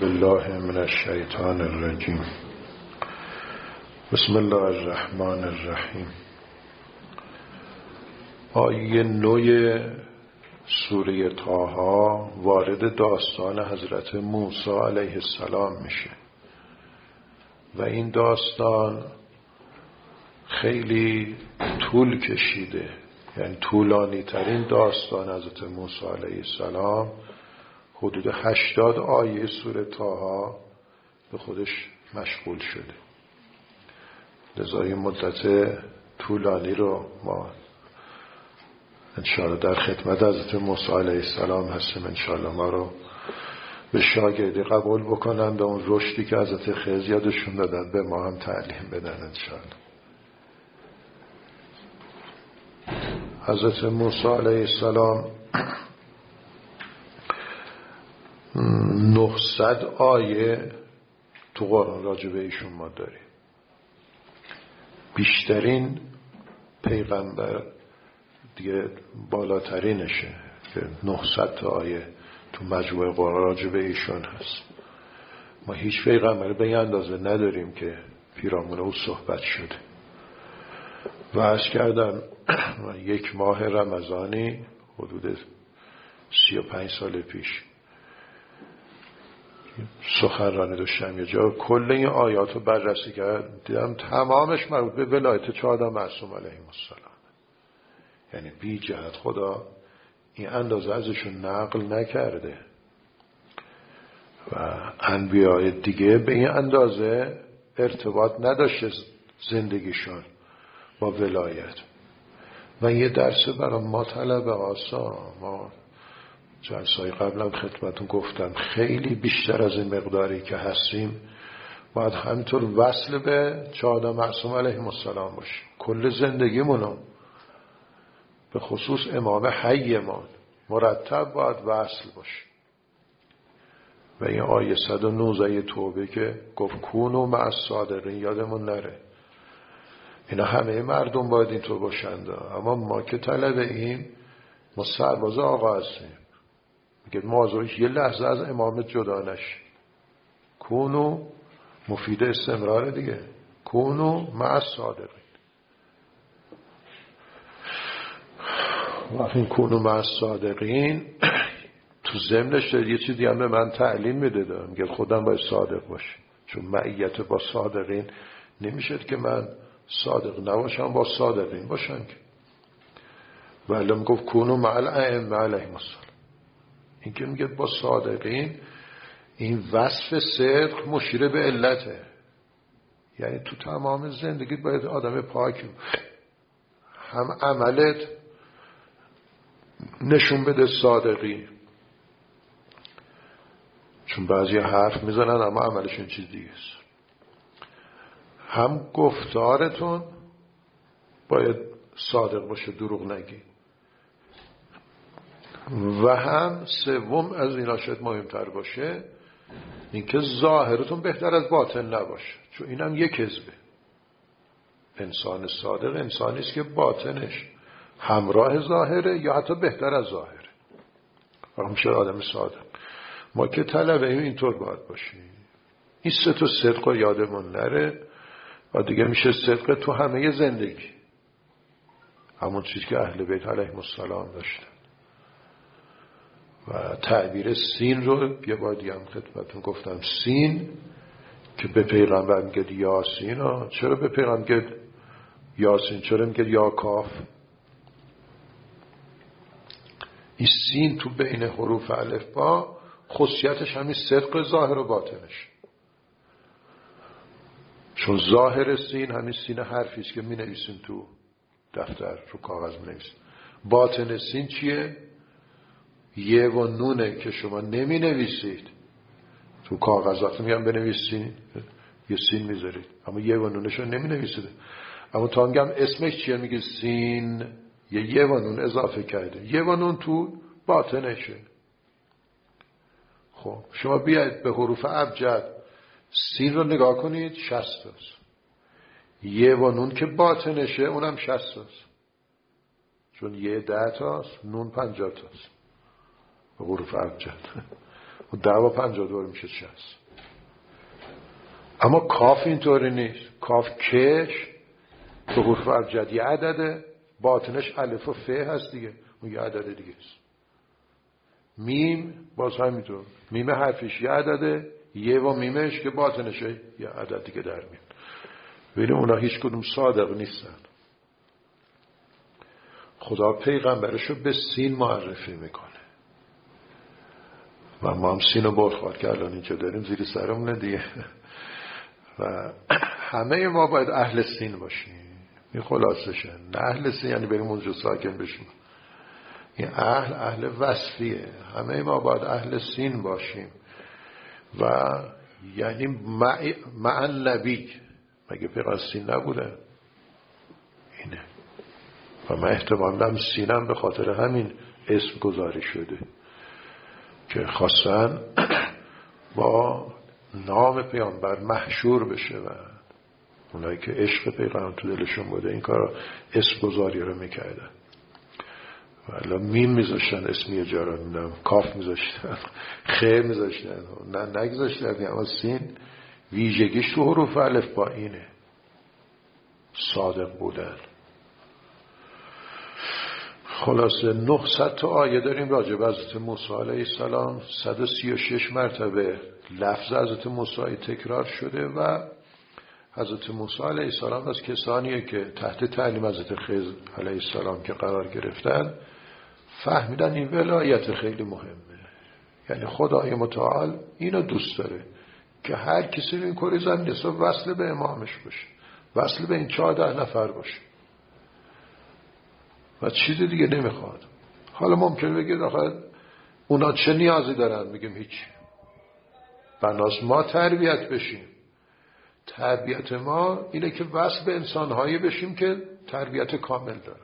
بالله من الشیطان الرجیم. بسم الله الرحمن الرحیم. آیه 9 سوره طه وارد داستان حضرت موسی علیه السلام میشه و این داستان خیلی طول کشیده، یعنی طولانی ترین داستان حضرت موسی علیه السلام. حدود 80 آیه سوره طه به خودش مشغول شده. لذا این مدت طولانی رو ما انشاءالله در خدمت حضرت موسی علیه السلام هستیم. انشاءالله ما رو به شاگردی قبول بکنند و اون رشدی که حضرت خضر یادشون دادن به ما هم تعلیم بدن انشاءالله. حضرت موسی علیه السلام 900 آیه تو قرآن راجع به ایشون ما داریم. بیشترین پیغمبر دیگه بالاترینشه که 900 تا آیه تو مجموعه قرآن راجع به ایشون هست. ما هیچ پیغمبر به این اندازه نداریم که پیرامون او صحبت شده. و عرض کردم یک ماه رمضانی حدود 35 سال پیش سخنرانی داشتم یه جا، کل این آیات رو بررسی کردم، دیدم تمامش مربوط به ولایت 4 معصوم علیهم السلام. یعنی بی جهت خدا این اندازه ازشون نقل نکرده و انبیاء دیگه به این اندازه ارتباط نداشته زندگیشون با ولایت. و یه درس برای ما طلبه آسا، ما جلسای قبلم خدمتون گفتم خیلی بیشتر از این مقداری که هستیم باید همینطور وصل به 4 معصوم علیهم السلام باشیم. کل زندگیمونو به خصوص امام حیمان مرتب باید وصل باشیم. و این آیه 119 توبه که گفت کونوا مع الصادقین یادمون نره. اینا همه مردم باید اینطور باشند، اما ما که طلبه ایم، ما سرباز آقا هستیم. میگه موضوعش یه لحظه از امامت جدا نشی. کونو مفید استمرار دیگه. کونو مع الصادقین. وقتی این کونو مع الصادقین تو ضمنش یه چیزی هم به من تعلیم میده، میگه خودم باید صادق باشی، چون معیت با صادقین نمیشه که من صادق نباشم با صادقین باشم که. ولی میگفت کونو مع الائمه علیهم السلام. این که میگه با صادقین، این وصف صدق مشیر به علته. یعنی تو تمام زندگیت باید آدم پاکی، هم عملت نشون بده صادقی، چون بعضی حرف میزنن اما عملشون چیز دیگه است. هم گفتارتون باید صادق باشه، دروغ نگی. و هم سوم از اینا شاید مهمتر باشه، اینکه ظاهرتون بهتر از باطن نباشه، چون اینم یک کذبه. انسان صادق انسانی است که باطنش همراه ظاهره یا حتی بهتر از ظاهره. و میشه آدم صادق. ما که طلبه اینطور باید باشیم. این 3 تا صدق رو یادمون نره و دیگه میشه صدق تو همه زندگی، همون چیزی که اهل بیت علیهم السلام داشتن. و تعبیر سین رو یه بار دیگه هم خدمتتون گفتم. سین که به پیغمبر میگه یاسین، چرا به پیغمبر میگه یاسین؟ چرا میگه یا کاف؟ این سین تو بین حروف الف با خصوصیتش همین صدق ظاهر و باطنش. چون ظاهر سین همین سین حرفیست که می نویسیم تو دفتر رو کاغذ می نویسیم. باطن سین چیه؟ یه و نونه که شما نمی نویسید تو کاغذات، میگم بنویسین یه سین میذارید اما یه و نونش رو نمی نویسید. اما تا میگم اسمش چیه میگه سین، یه و نون اضافه کرده. یه و نون تو باطنشه. خب شما بیاید به حروف ابجد سین رو نگاه کنید، 60 است. یه و نون که باطنشه اونم 60 است، چون یه 10 تاست، نون 50 تاست به حروف ابجد. 10 و 52 میشه 60. اما کاف اینطوری نیست. کاف کش به حروف ابجد یه عدده، باطنش الف و ف هست دیگه، اون یه عدد دیگه است. میم باز همینطور، میم حرفش یه عدده، یه و میمش که باطنش یه عدد دیگه در میاد. ولی اونا هیچ کدوم صادق نیستن. خدا پیغمبرشو به سین معرفی میکنه و ما هم سین رو برخورد که الان اینجا داریم زیر سرمونه دیگه. و همه ما باید اهل سین باشیم. این خلاصشه. نه اهل سین یعنی بریم اونجا ساکن بشیم. این اهل وصفیه. همه ما باید اهل سین باشیم و یعنی مع نبی. مگه پیغمبر سین نبوده؟ اینه. و من احتمال دارم سینم به خاطر همین اسم گذاری شده که خواستن با نام پیامبر محشور بشه و اونایی که عشق پیغمبر تو دلشون بوده این کار اسم گذاری رو میکردن. ولی میم میذاشتن اسمی یه جا رو میدم، کاف میذاشتن، خیر میذاشتن، نه نگذاشتن. اما سین ویژگیش تو حروف الف با اینه، صادق بودن. خلاصه 900 تا آیه داریم راجع به حضرت موسی علیه السلام. 136 مرتبه لفظ حضرت موسی تکرار شده و حضرت موسی علیه السلام از کسانیه که تحت تعلیم حضرت خضر علیه السلام که قرار گرفتن فهمیدن این ولایت خیلی مهمه. یعنی خدای متعال اینو دوست داره که هر کسی رو این کره زمین وصل به امامش باشه، وصل به این 14 نفر باشه و چیزی دیگه نمیخواد. حالا ممکنه بگید آخه اونا چه نیازی دارن؟ میگم هیچ. بناس ما تربیت بشیم. تربیت ما اینه که وصل به انسانهایی بشیم که تربیت کامل دارن.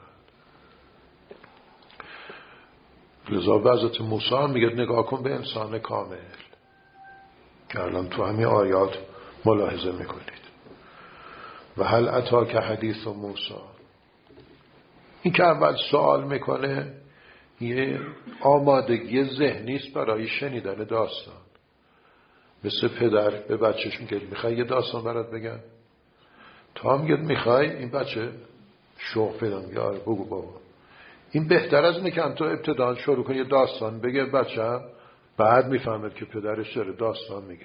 لذا به حضرت موسی هم میگه نگاه کن به انسان کامل که الان تو همین آیات ملاحظه میکنید. و هل اتاک حدیث موسی، این که اول سوال میکنه یه آمادگی ذهنی است برای شنیدن داستان. مثل پدر به بچهش میگه میخوای یه داستان برات بگم؟ تا میگه میخوای، این بچه شوق پیدا میگه آره بگو بابا. این بهتر از اینه که تو ابتدا شروع کنی یه داستان بگه بچه بعد میفهمد که پدرش داره داستان میگه.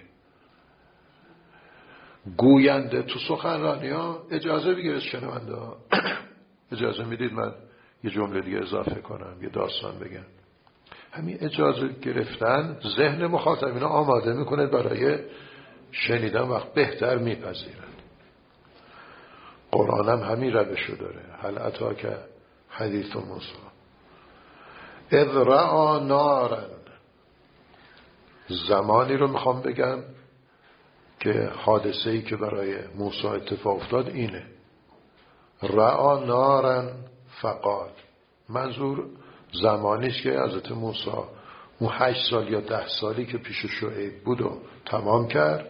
گوینده تو سخنرانی ها اجازه بگیره شنونده ها اجازه میدید من یه جمله دیگه اضافه کنم، یه داستان بگم. همین اجازه گرفتن ذهن مخاطبین آماده میکنه برای شنیدن، وقت بهتر میپذیرن. قرآن هم همین روشو داره. هل اتاک حدیث موسی اذ رأى نارا. زمانی رو میخوام بگم که حادثه‌ای که برای موسی اتفاق افتاد اینه. رأى نارا فقال. منظور زمانیش که حضرت موسی اون 8 سال یا 10 سالی که پیش شعیب بود و تمام کرد.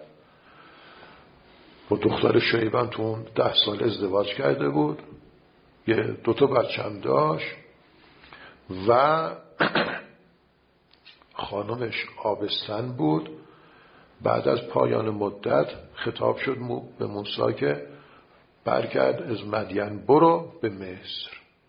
با دختر شعیب هم تو اون 10 سال ازدواج کرده بود، یه 2 تا بچه هم داشت و خانمش آبستن بود. بعد از پایان مدت خطاب شد به موسی که برگرد از مدین برو به مصر.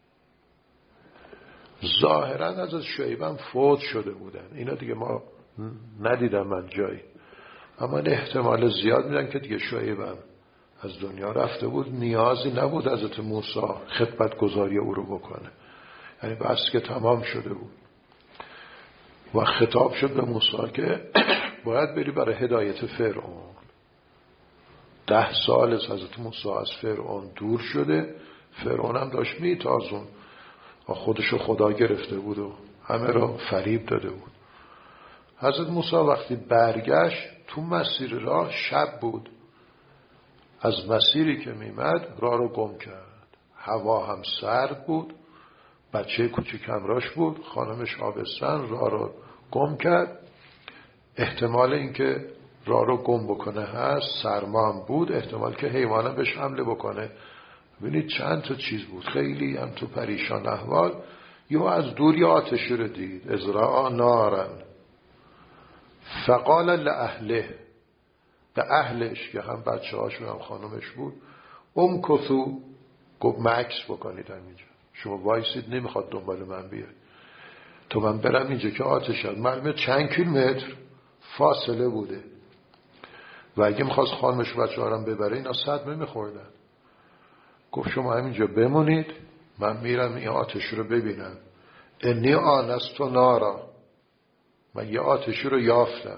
ظاهرا از شعیبم فوت شده بودن. اینا دیگه ما ندیدم من جایی، اما احتمال زیاد میدن که دیگه شعیبم از دنیا رفته بود. نیازی نبود حضرت موسی خدمت گزاری او رو بکنه، یعنی بس که تمام شده بود. و خطاب شد به موسی که باید بری برای هدایت فرعون. 10 سال از حضرت موسی از فرعون دور شده. فرعون هم داشت میتازون، خودشو خدا گرفته بود و همه را فریب داده بود. حضرت موسی وقتی برگشت تو مسیر راه شب بود. از مسیری که میمد راه رو گم کرد. هوا هم سرد بود، بچه کوچیک همراهش بود، خانمش آبستن، راه رو گم کرد. احتمال اینکه راه رو گم بکنه هست، سرما هم بود، احتمال که حیوانم بهش حمله بکنه. ببینید چند تا چیز بود. خیلی هم تو پریشان احوال. یا از دور یا آتشی رو دید. از رأى نارا فقال لأهله، به اهلش که هم بچه هاش و هم خانمش بود، امکثوا، گفت مکث بکنید همینجا، شما وایسید، نمیخواد دنبال من بیاد، تو من برم اینجا که آتش هست. معلومه چند کیلومتر فاصله بوده و اگه میخواست خانمش و بچه ها رو ببره اینا صدمه میخوردن. گفت شما همینجا بمونید، من میرم این آتش رو ببینم. انی آنست نارا، من یه آتشی رو یافتم،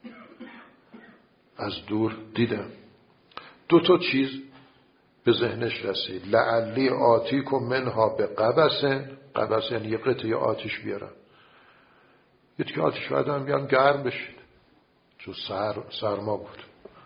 از دور دیدم. 2 چیز به ذهنش رسید. لعلی آتیکم منها به قبسن، قبس یعنی یه قطعه آتش بیارم، یه که آتش بعدم بیارم گرم بشید، چون سرما بود.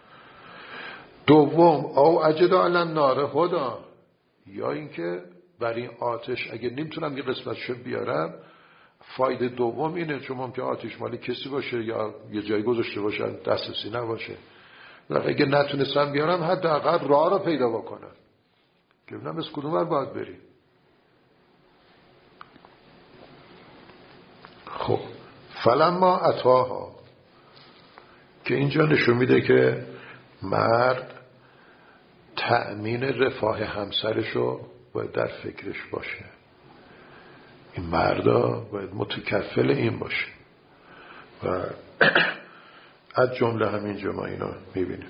دوم او اجد علی النار هدا، یا اینکه برای این آتش اگه نمیتونم یه قسمتشو بیارم، فایده دوم اینه چون ممکن آتش مالی کسی باشه یا یه جایی گذاشته باشن دسترسی نباشه، و اگه نتونستم بیارم حداقل راه رو پیدا بکنم که ببینم از کدوم ور باید بریم. خب فلما اتاها، که اینجا نشون میده که مرد تأمین رفاه همسرشو باید در فکرش باشه، این مردا باید متکفل این باشه و از جمله همینجا ما اینا میبینیم.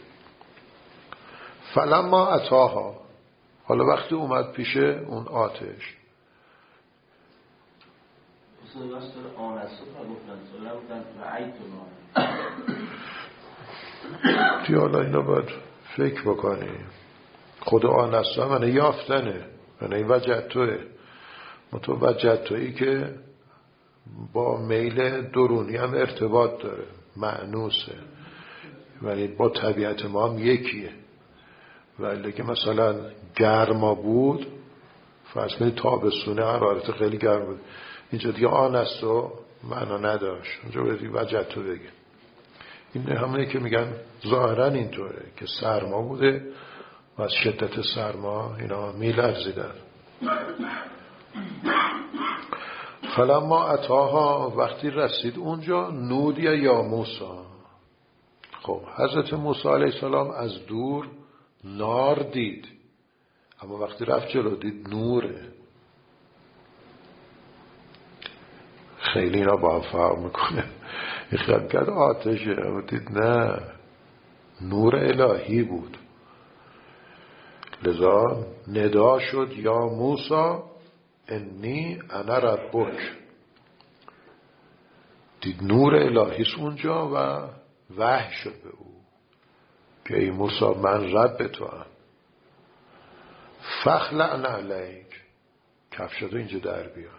فلما اتاها، حالا وقتی اومد پیش اون آتش، توی حالا اینا باید فکر بکنیم. خود آنستا منه یافتنه، منه این وجدتوه، متوجدتویی که با میل درونی هم ارتباط داره، معنوسه، ولی با طبیعت ما هم یکیه. ولی که مثلا گرما بود، فرض کنید تابستونه حرارت خیلی گرم بود، اینجا دیگه آنستو معنا نداشت، اونجا باید وجدتو بگه. این همونه که میگن ظاهرا اینطوره که سرما بوده و از شدت سرما اینا میلرزیدن. فلما اتاها، وقتی رسید اونجا، نودی یا موسی. خب حضرت موسی علیه السلام از دور نار دید، اما وقتی رفت جلو دید نوره. خیلی اینا با هم فرق میکنه. خیلی کرد آتشه، اما دید نه، نور الهی بود. لذا ندا شد یا موسی انی انا ربک. دید نور الهیست اونجا و وحی شد به او که ای موسی من رب تو ام. فخلع علیک، کفشتو اینجا در بیار.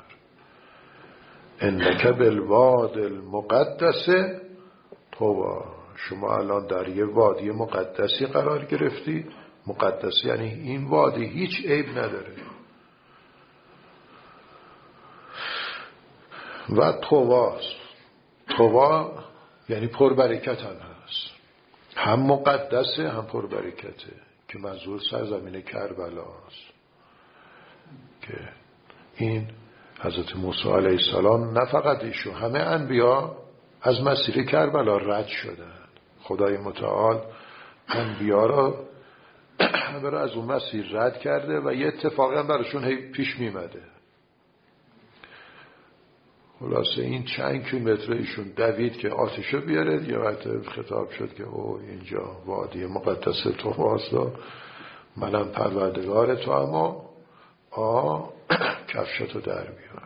انک بالواد المقدس طوی، شما الان در یه وادی مقدسی قرار گرفتی. مقدس یعنی این وادی هیچ عیب نداره. و طواست، طوا یعنی پربرکت هم هست، هم مقدسه هم پربرکته، که منظور سرزمین کربلاست که این حضرت موسی علیه السلام نه فقط ایشون، همه انبیا از مسیر کربلا رد شدن. خدای متعال انبیا را همه را از اون مسیر رد کرده و یه اتفاقی هم براشون هی پیش میمده. خلاصه این چند کیلومتر ایشون دوید که آتشو بیاره. یه وقت خطاب شد که او اینجا وادی مقدس تو واسه منم پروردگار تو، اما کفشتو در بیار.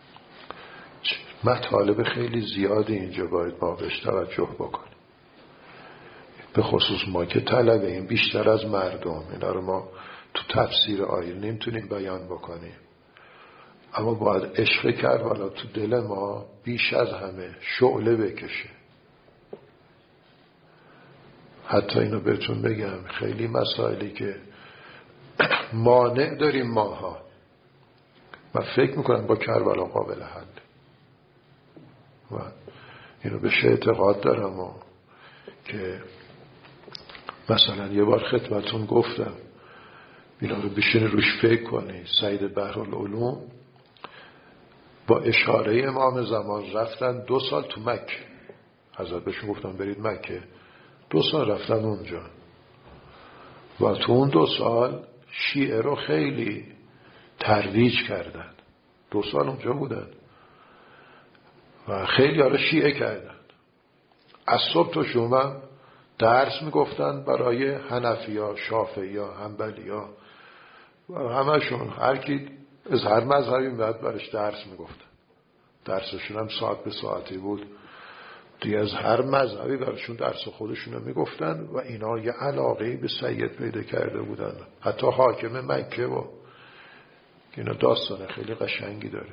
مطالب خیلی زیادی اینجا باید ما بهش توجه بکنیم، به خصوص ما که طلبه این بیشتر از مردم. اینا رو ما تو تفسیر آیه نمیتونیم بیان بکنیم، اما باید عشق کربلا تو دل ما بیش از همه شعله بکشه. حتی اینو بهتون بگم، خیلی مسائلی که مانع داریم ماها، من فکر میکنم با کربلا قابل حل. و اینو بهش اعتقاد دارم که مثلا یه بار خدمتون گفتم اینا رو بشین روش فکر کنی. سید بحرالعلوم با اشاره امام زمان رفتن 2 سال تو مکه حضرت بهشون گفتن برید مکه. 2 سال رفتن اونجا و تو اون 2 سال شیعه رو خیلی ترویج کردن. 2 سال اونجا بودن و خیلی رو شیعه کردن. از صبح تا شب درس میگفتن برای حنفیا، شافعیا، حنبلیا و همشون، هر کی از هر مذهبی میاد برش درس میگفتن. درسشون هم ساعت به ساعتی بود دیگه، از هر مذهبی برشون درس خودشون رو میگفتن و اینا یه علاقه‌ای به سید پیدا کرده بودن. حتی حاکم مکه و اینا داستان خیلی قشنگی داره.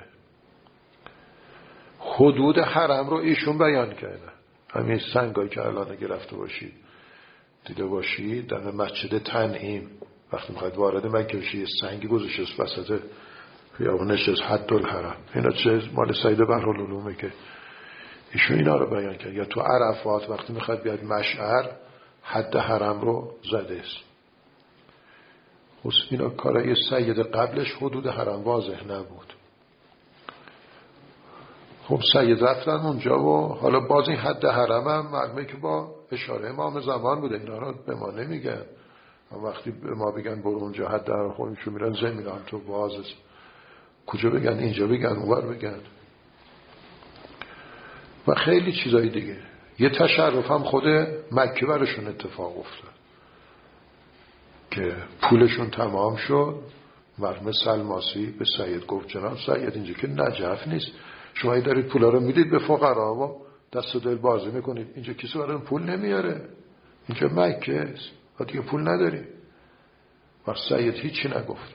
حدود حرم رو ایشون بیان کردن. همین سنگایی که الان گرفته باشید دیده باشید در مسجد تنعیم وقتی میخواید وارد مکه بشید یه سنگی گذاشته وسط خیابونش از حد الحرم. اینا چه مال سید بحرالعلومه که ایشون اینا رو بیان کرد. یا تو عرفات وقتی میخواد بیاد مشعر حد حرم رو زده است. خب اینا کارای سید قبلش حدود حرم واضح نبود. خب سید رفتن اونجا و حالا باز این حد حرم هم معلومه که با اشاره امام زمان بوده. اینا رو به ما نمیگن. وقتی به ما بگن برو اونجا حد حرم، خودشون میرن زمین هم تو باز است. کجا بگن؟ اینجا بگن، اونور بگن و خیلی چیزای دیگه. یه تشرف هم خود مکه برشون اتفاق افتاد که پولشون تمام شد. مرحوم سلماسی به سید گفت جناب سید اینجا که نجف نیست، شما دارید پولا رو میدید به فقرا و دست و دل بازی میکنید. اینجا کسی برای پول نمیاره، اینجا مکه است و دیگه پول نداری. و سید هیچی نگفت.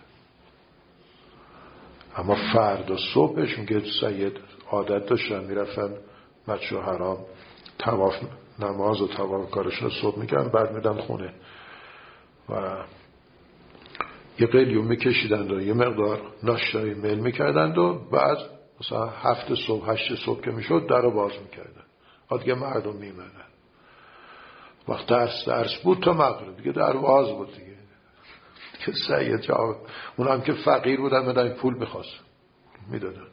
اما فردا صبحشون که سید عادت داشتن میرفتن مسجد حرام طواف نماز و طواف کارشون رو صبح میکردن، بعد میدن خونه و یه قلیون میکشیدند و یه مقدار ناشتایی میل میکردند و بعد مثلا 7 صبح 8 صبح که میشد در رو باز میکردن. دیگه مردم میمدن. وقت درس بود تا مغرب دیگه در باز بود دیگه. که سید جواب اونم که فقیر بودن بدن پول میخواست میدادن.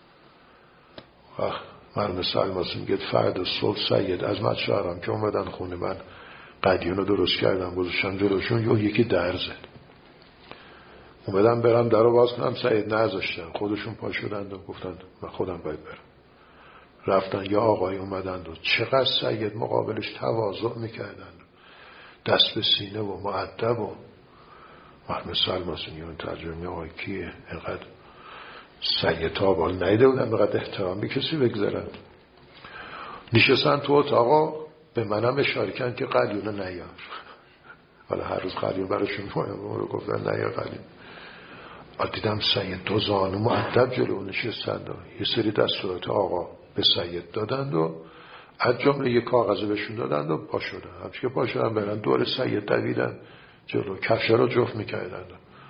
مرحوم سلماسی میگه فردا صبح سید از مسجد حرام که اومدن خونه من قدیون رو درست کردم گذاشتم جلوشون، یکی در زد. اومدم برم در رو باز کنم، سید نذاشتن، خودشون پا شدند و گفتند من خودم باید برم. رفتن یا آقای اومدند و چقدر سید مقابلش تواضع میکردن، دست به سینه و مؤدب و مرحوم سلماسی میگه ترجمه آقای کیه اینقدر سید تابال نیده بودن بقدر احترام به کسی بگذارن. نشستن تو اتاقا به منم اشاره کردن که قلیون نیار. حالا هر روز قلیون براشون رو گفتن نیار قلیون. دیدم سید 2 زانو مؤدب جلو نشستند و یه سری دستورات آقا به سید دادند و از جمله یه کاغذ بهشون دادند و پا شدن. همچه که پا شدن برن دور سید دویدن جلو، کفشه رو جفت میکردن.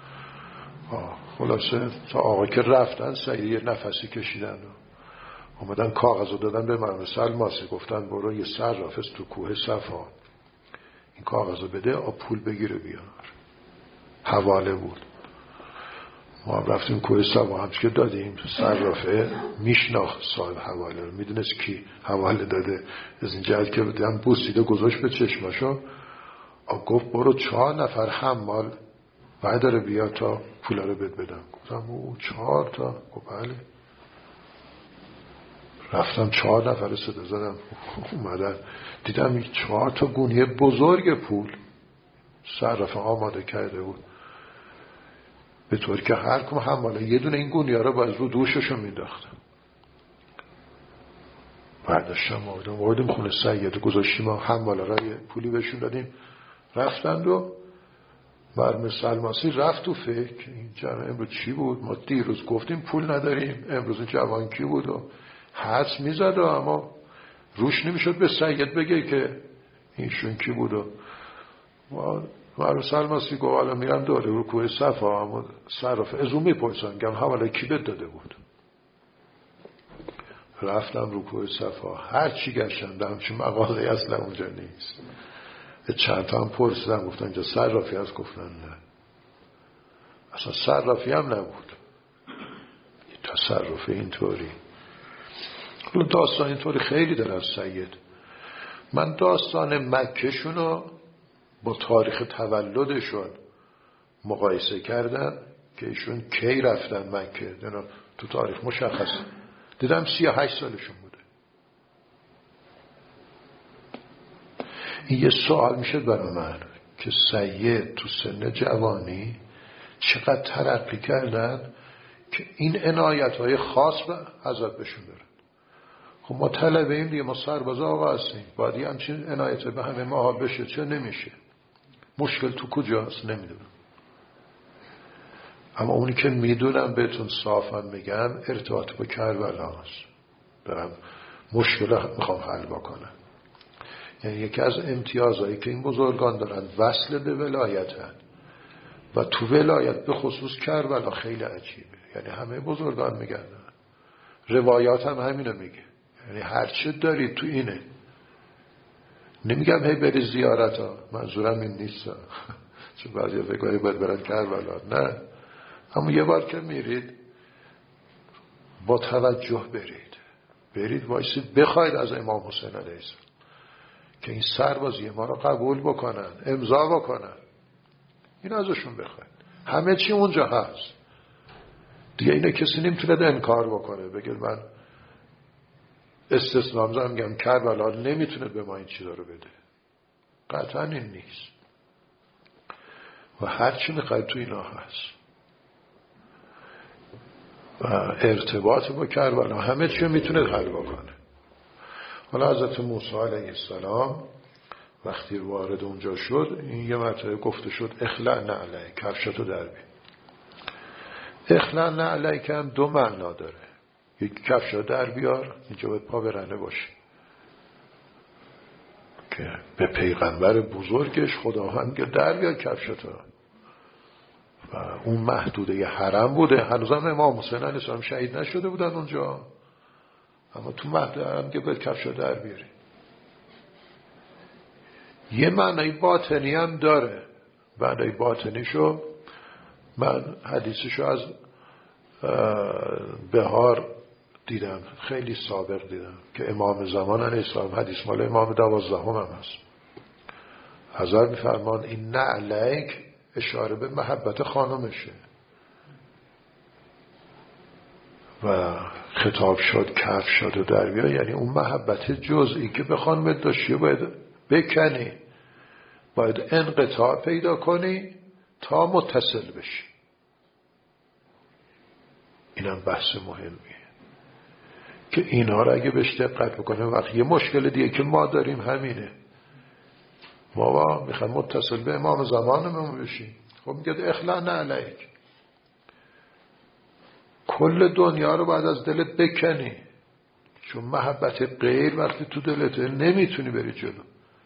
خلاصه تا آقا که رفتن سید یه نفسی کشیدن و اومدن کاغذ رو دادن به مرحوم سلماسی، گفتن برو یه صراف است تو کوه صفا، این کاغذ رو بده پول بگیره بیار. حواله بود. ما رفتیم کوه صفا، همچه که دادیم صرافه میشناخت صاحب حواله رو، میدونست کی حواله داده. از این جهت که بدم بوسیده گذاشت به چشماشو، گفت برو 4 نفر حمال بعد داره بیا تا پولا رو بدم. گفتم او 4 تا؟ گفت بله. رفتم 4 نفر صدا زدم اومدن، دیدم 4 تا گونی بزرگ پول صرف آماده کرده بود، به طور که هر کم حماله یه دونه این گونی ها رو باز رو دوششو مینداختم. برداشتم آوردیم خونه سید گذاشتیم و حماله را یه پولی بهشون دادیم. رفتند و مرحوم سلماسی رفت تو فکر این جمع امروز چی بود. ما دیروز گفتیم پول نداریم، امروز جوان کی بود و حدس میزد و اما روش نمیشد به سید بگه که اینشون کی بود. و مرحوم سلماسی گفت حالا میرم دوره رو کوه صفا، اما صرف از اون میپرسن گم حواله کی بهت داده بود. رفتم رو کوه صفا، هر چی گشتم همچین مغازه اصلا اونجا نیست. چند تا هم پرسیدم گفتن اینجا صرافی هست؟ گفتن نه، اصلا صرافی هم نبود. تصرف اینطوری. حالا داستان اینطوری خیلی داره از سید. من داستان مکهشونو با تاریخ تولدشون مقایسه کردم که ایشون کی رفتن مکه، تو تاریخ مشخصه، دیدم 38 سالشون بوده. این یه سوال میشه برای من که سید تو سن جوانی چقدر ترقی کردن که این عنایت‌های خاص به حضرت بهشون دارن. خب ما طلبه ایم دیگه، ما سرباز آقا هستیم، باید یه همچین عنایت به همه ما بشه. چه نمیشه؟ مشکل تو کجاست؟ نمیدونم. اما اونی که میدونم بهتون صافم میگم ارتباط با کربلا هست. دارم مشکل میخوام حل بکنم. یعنی یکی از امتیازهایی که این بزرگان دارن وصل به ولایتن و تو ولایت به خصوص کربلا خیلی عجیبه. یعنی همه بزرگان میگن، روایات هم همینو میگه، یعنی هرچه دارید تو اینه. نمیگم هی بری زیارت ها، منظورم این نیست چون بعضی فکر کنید باید برن کربلا، نه، اما یه بار که میرید با توجه برید وایسید بخواید از امام حسین علیه السلام که این سربازی ما رو قبول بکنن، امضا بکنن، این ازشون بخواید. همه چی اونجا هست دیگه، اینه کسی نمیتونه انکار بکنه بگه من استثنام میگم کربلا نمیتونه به ما این چیزا رو بده. قطعا این نیست و هر چی میخواید تو اینا هست و ارتباط با کربلا همه چی میتونه حل بکنه. حالا حضرت موسی علیه السلام وقتی وارد اونجا شد، این یه مرتبه گفته شد اخلع نعلیک، کفشتو در بیار. اخلع نعلیک هم دو معنا داره. یک کفشا در بیار، اینجا باید پا برهنه باشه که به پیغمبر بزرگش خداوند که در بیار کفشتو. و اون محدوده ی حرم بوده، هنوزم امام حسین علیه السلام شهید نشده بودن اونجا، اما تو محدوده حرم که باید کفشا در بیاری. یه معنی باطنی هم داره. معنی باطنیشو من حدیثشو از بهار دیدم، خیلی سابق دیدم که امام زمان علیه السلام، حدیث مال امام 12 هم هست، حضرت میفرمان این نعلیک اشاره به محبت خانمشه و خطاب شد کف شد و در بیا، یعنی اون محبت جزئی که به خانمت داشتی باید بکنی، باید انقطاع پیدا کنی تا متصل بشی. اینم بحث مهمیه که اینا رو اگه بهش دقت بکنیم. وقت یه مشکل دیگه که ما داریم همینه، ما میخوایم متصل به امام زمانمون بشیم. خب میگه اخلع نعلیک، کل دنیا رو باید از دلت بکنی، چون محبت غیر وقتی تو دلته نمیتونی بری جلو.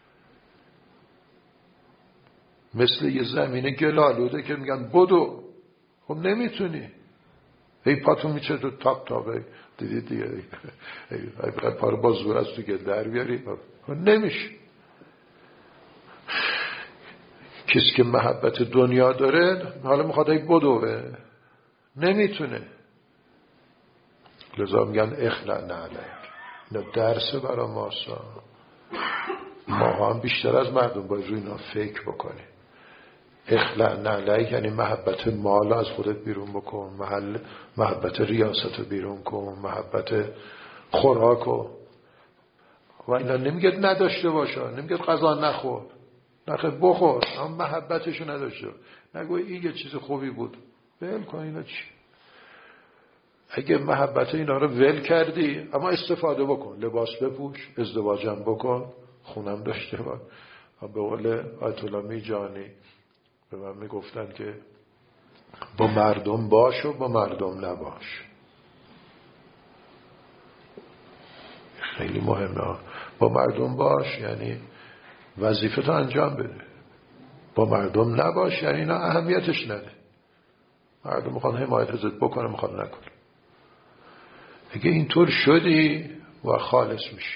مثل یه زمین گلالوده که میگن بدو، خب نمیتونی، هی پاتون میچه تو تاپ دیدید دیگه، هی پا رو با زور از تو گل در بیاری، نمیشه. کسی که محبت دنیا داره حالا میخواد هی بدوه، نمیتونه. لذا میگن اخلع نعلیک. اینا درس برای ما هم بیشتر از مردم باید روی اینا فکر بکنیم. اخلع نعلیک یعنی محبت مال از خودت بیرون بکن، محبت ریاست رو بیرون کن، محبت خوراک و اینا نمیگه نداشته باشه، نمیگه غذا نخور، نخیر بخور، اما محبتشو نداشته. نگوی این یه چیز خوبی بود، ول کن. اینا چی؟ اگه محبت اینا رو ول کردی، اما استفاده بکن، لباس بپوش، ازدواجم بکن، خونم داشته باش. به قول آیت الله میجانی به من میگفتن که با مردم باش و با مردم نباش. خیلی مهمه. با مردم باش یعنی وظیفه تو انجام بده، با مردم نباش یعنی اینا اهمیتش نده. مردم میخوان حمایت ازت بکنه، میخوان نکنه. اگه اینطور شدی و خالص میشی.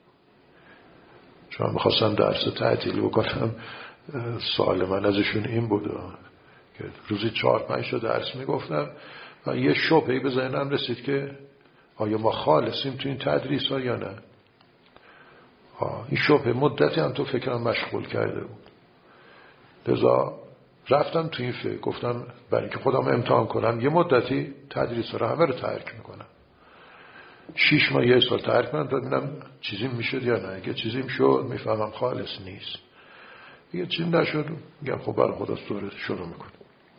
چون میخواستم درس تعطیلی بکنم، سوال من ازشون این بود که روزی 4-5 تا درس میگفتم و یه شبهه‌ای به ذهنم رسید که آیا ما خالصیم تو این تدریس ها یا نه. این شبه مدتی هم تو فکرم مشغول کرده بود. لذا رفتم تو این فکر، گفتم برای اینکه خودم امتحان کنم یه مدتی تدریس رو همه رو ترک میکنم. 6 ماه 1 سال ترک کنم تا ببینم چیزی میشد یا نه. اگه چیزی میشد میفهمم خالص نیست، اگه چیزی نشد میگم خب برای خدا شروع میکنم.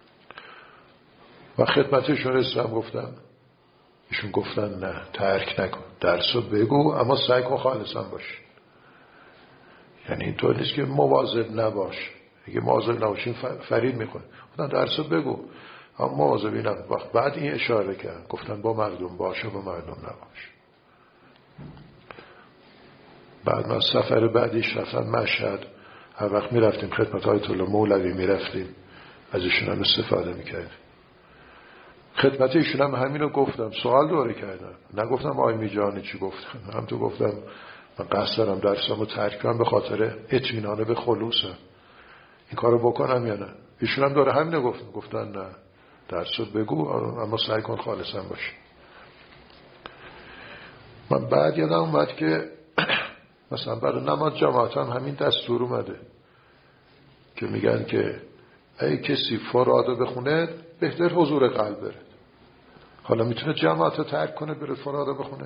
و خدمتشون رسیدم گفتم، ایشون گفتن نه ترک نکن، درسو بگو اما سعی کن خالصا باش. یعنی اینطور نیست که مواظب نباش، اگه مواظب نباشین فرید میکنه. گفتن درسو بگو اما مواظبی نباش. بعد این اشاره کرد، گفتن با مردم باشه با مردم نباش. بعد من سفر بعدیش رفتم مشهد، هر وقت میرفتیم خدمت آیت الله مولوی میرفتیم، از ایشون هم استفاده میکردیم. خدمت ایشون هم همینو گفتم، سوال دوره کردم، نگفتم آقای میجانی چی گفتن، هم تو گفتم من قصد دارم درسامو ترک کنم به خاطر اطمینان به خلوصم، این کارو بکنم یا نه. ایشون هم دوره همینو گفتن نه درسو بگو اما سعی کن خالصا باشه. من بعد یادم اومد که مثلا برای نماز جماعت هم همین دستور اومده که میگن که اگه کسی فرادو بخونه بهتر حضور قلب بره. حالا میتونه جماعت رو ترک کنه بره فرادو بخونه؟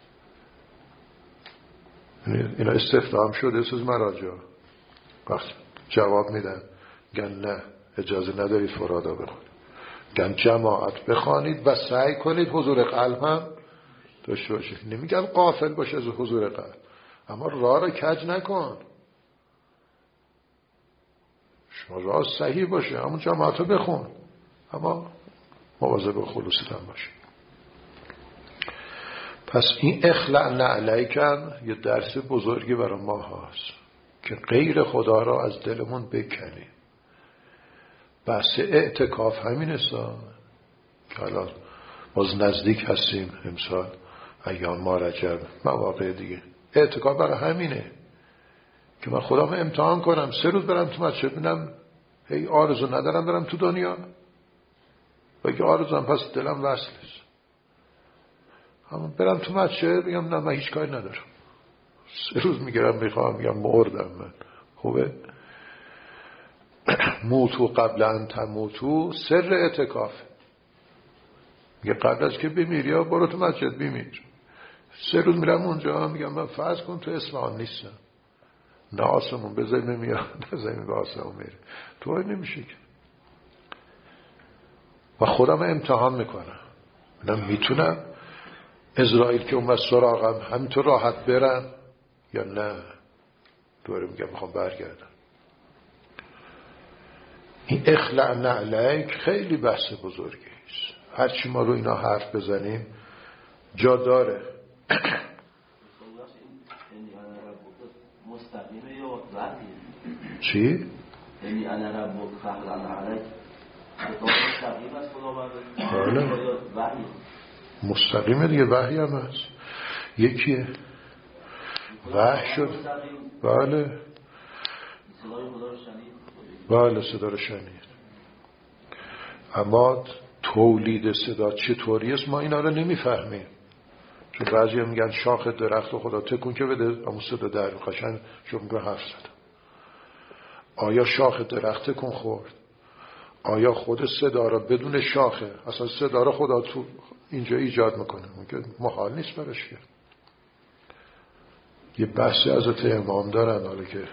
اینا استفهام شده از مراجع، وقت جواب میدن گن نه اجازه ندارید فرادو بخونید، گن جماعت بخوانید و سعی کنید حضور قلب هم داشته باشید. نمیگن غافل باشه از حضور قلب، اما راه رو کج نکن، شما راه صحیح باشه همون جماعت رو بخون اما مواظب خلوصت هم باشه. پس این اخلع نعلیکم یه درس بزرگی برای ما هست که غیر خدا را از دلمون بکنیم. بحث اعتکاف همین است که الان باز نزدیک هستیم، امسال ایام ما رجب مواقع دیگه. اعتکاف برای همینه که من خودم امتحان کنم، 3 روز برم تو مسجد ببینم هی آرزو ندارم برم تو دنیا و اگه آرزو هم پس دلم وصل است، اما برم تو مسجد بگم نه من هیچ کاری ندارم، 3 روز میگیرم میخوام میگم مردم من. خوبه موتو قبل ان تموتو سر اعتکاف، میگه قبل از که بمیری یا برو تو مسجد بمیر. 3 روز میرم اونجا میگم من فرض کن تو اصفهان نیستم، نه آسمون به زمین میاد نه زمین به آسمون میره، تو نمیشه که. و خودم امتحان میکنم من میتونم اسرائیل که اومد سراغم همینطور راحت برم یا نه. دوباره میگم میخوام برگردم. این اخلع نعلیک خیلی بحث بزرگی است، هرچی ما رو اینا حرف بزنیم جا داره. مستقیمه یا وحیه؟ چی؟ یعنی انا ربک فاخلع نعلیک مستقیم است خداوند؟ بله یا وحیه؟ مستقیمه دیگه، وحی هم هست یکیه، وحی شد. بله صدای خدا رو شنید؟ بله صدا رو شنید، اما تولید صدا چطوری است ما اینا رو نمیفهمیم. چون بعضی هم میگن شاخ درخت و خدا تکون که بده اما صدا در قشنگ شما میگن حرف زدم. آیا شاخ درخت تکون خورد؟ آیا خود صدا را بدون شاخه اصلا صدا را خدا تو اینجا ایجاد میکنه؟ میگه محال نیست براش که. یه بحثی حضرت امام دارن، حالا که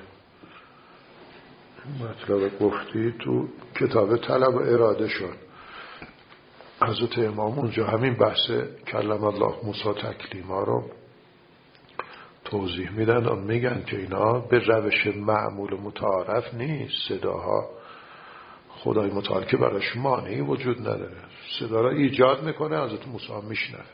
مطلب گفتی تو کتاب طلب و اراده شد، حضرت امام اونجا همین بحث کلم الله موسی تکلیما رو توضیح میدن و میگن که اینا به روش معمول متعارف نیست. صداها خدای متعال که براش مانعی وجود نداره، صدا را ایجاد میکنه، حضرت موسی میشنوه.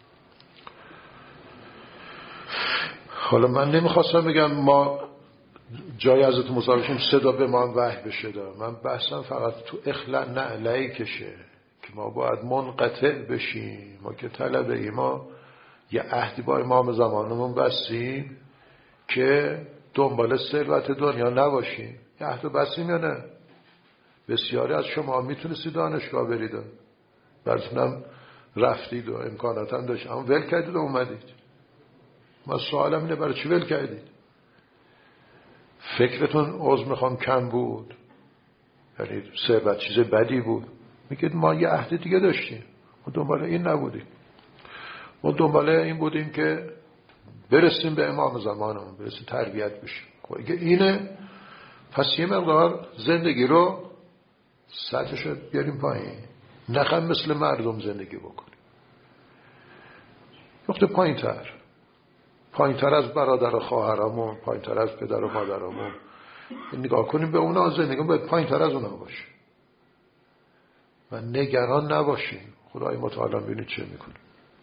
حالا من نمیخواستم بگم ما جای حضرت موسی بشیم صدا به ما وحی بشه، من بحثم فقط تو اخلع نعلی کشه که ما باید منقطع بشیم. ما که طلبه ما یه عهدی با امام زمانمون بستیم که دنبال ثروت دنیا نباشیم. یه عهد بستیم یا نه؟ بسیاری از شما میتونستی دانشگاه برید، براتونم رفتید و امکانات هم داشت، اما ول کردید و اومدید. ما سوالم اینه برای چی ول کردید؟ فکرتون عذر میخوام کم بود، یعنی ثروت چیز بدی بود، میگید ما یه عهد دیگه داشتیم، ما دنبال این نبودیم، ما دنبال این بودیم که برسیم به امام زمانمون، برسیم تربیت بشیم. خب اگه اینه، پس یه مقدار زندگی رو سطحشو بیاریم پایین، نخواهیم مثل مردم زندگی بکنیم، نقطه پایین‌تر از برادر و خواهرامون، پایین‌تر از پدر و مادرامون نگاه کنیم به اونا، زندگی باید پایین‌تر از اونا باشه و نگران نباشیم. خدای متعال ببینید چه میکنه.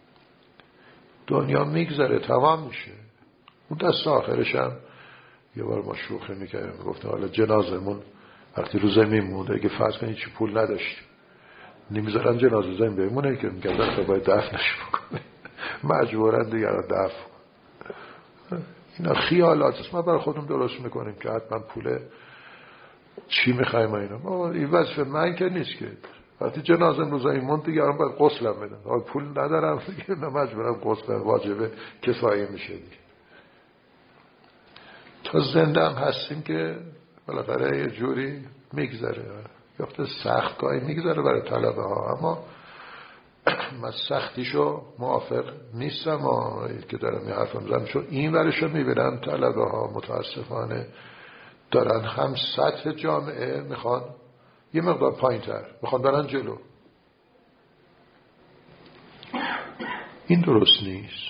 دنیا میگذره، تمام میشه. اون دست آخرش هم یه بار ما شوخی میکردیم، گفتم حالا جنازمون وقتی رو زمین مونده، اگه فرض کنید چی پول نداشتیم، نمیذارن جنازه زمین بمونه که میگن که باید دفنش بکنه، مجبورن دیگران دفن. اینا خیالات است، ما برای خودمون درست میکنیم که حتما پول چی میخوایم اینا. ما این وظیفه من که نیست که وقتی جنازم روز این موند دیگران باید غسلم بدن، پول ندارم دیگه مجبورم غسل واجبه کفایه میشه دیگه. تا زنده هم هستیم که بالاخره یه جوری میگذره، وقتی سخت گاهی میگذره برای طلبه ها، اما من سختیشو موافق نیستم که دارم یه حرفم زنم، چون این ورشو میبینم طلبه ها متاسفانه دارن هم سطح جامعه میخوان یه مقدار پایین تر، میخوان برن جلو. این درست نیست.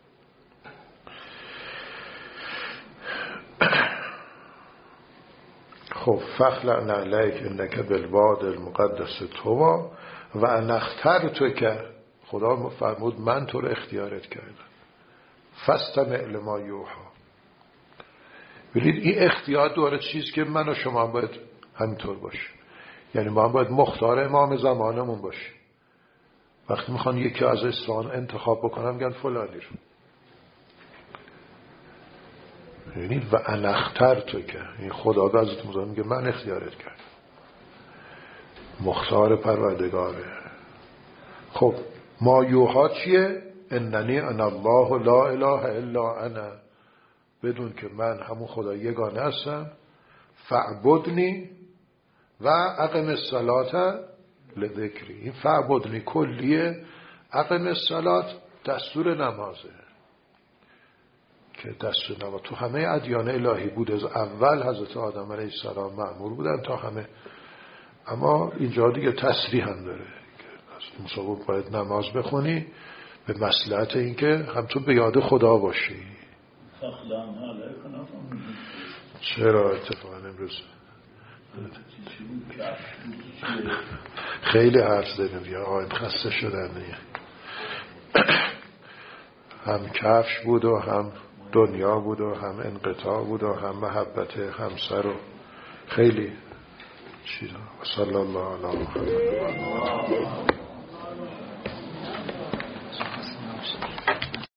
خب فخلع علیک انک بالواد المقدس طوی و انا اخترتک، خدا فرمود من تو رو اختیارت کردم، فاستمع لما یوحی. ببینید این اختیار دوره چیز که من و شما باید همینطور باشه، یعنی ما باید مختار امام زمانمون باشه. وقتی میخوان یکی از اصفهان انتخاب بکنم میگن فلانی رو، یعنی و انا اخترتک، این خدا به حضرت موسی میگه من اختیارت کردم، مختار پروردگاره. خب ما یوحا چیه؟ اننی انا الله لا اله الا انا، بدون که من همون خدا یگانه هستم، فعبدنی و اقم الصلاة لذکری. این فعبدنی کلیه، اقم الصلاة دستور نمازه که دستور نماز تو همه ادیان الهی بود، از اول حضرت آدم علیه السلام مأمور بودن تا همه، اما اینجا دیگه تصریح هم داره که موسی باید نماز بخونی به مصلحت این که هم تو به یاد خدا باشی. چرا اتفاقا امروز خیلی حرف زدیم یا آقای خسته شدن دیگه، هم کفش بود و هم دنیا بود و هم انقطاع بود و هم محبت همسر و خیلی چیزا. صلی الله علیه و